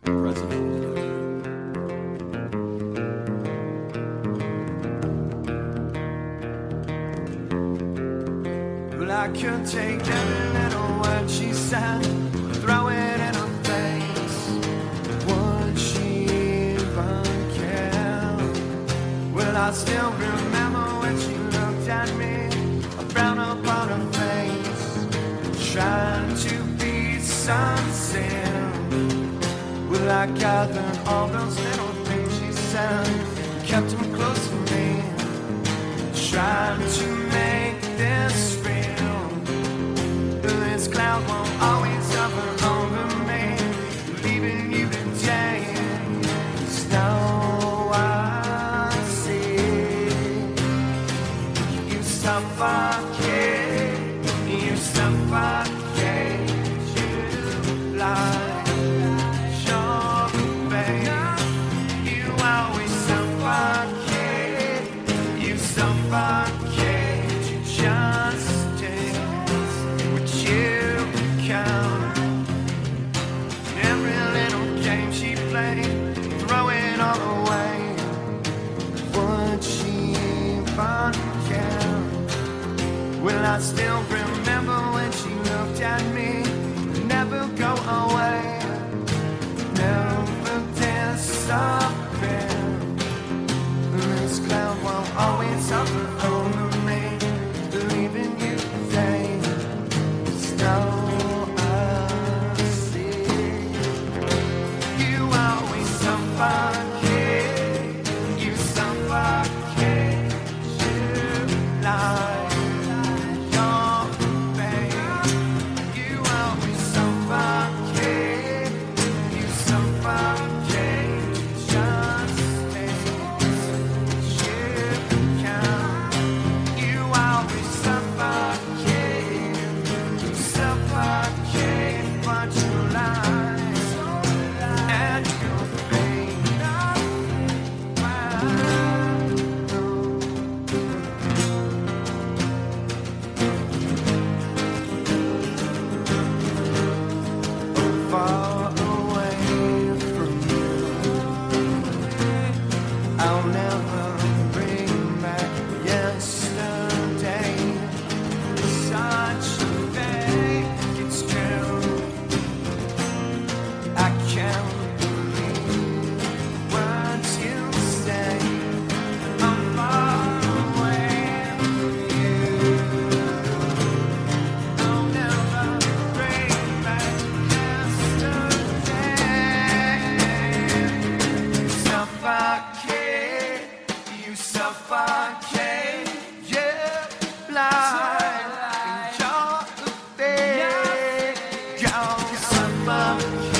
president. Well, I could take every little word she said, throw it in her face. Would she even care? Well, I still remember when she looked at me, a frown upon her face, trying to be sincere. Well, I gathered all those little things she said, kept them close to me, trying to make this real. This cloud won't always hover over me, leaving you today. It's now I see you suffocate, you suffocate, you lie, your babe. You always suffocate, you suffocate, you just dance, but you count. Every little game she played, throw it all away. Would she even care? Well, I still remember when she looked at me, never go away, never disappear. This cloud won't always hover over me, leaving you today. Snow I see. You always suffocate, you suffocate, you lie. Your babe. You always suffocate, you suffocate, just you always suffocate, you suffocate, but you lie, and you fade. Far away from you, I'll never bring back yesterday. Such a day, it's true. I can't believe what you say. I'm far away from you. I'll never bring back yesterday. Suffocate, you suffocate, yeah, blind, and you're the fake, you suffocate.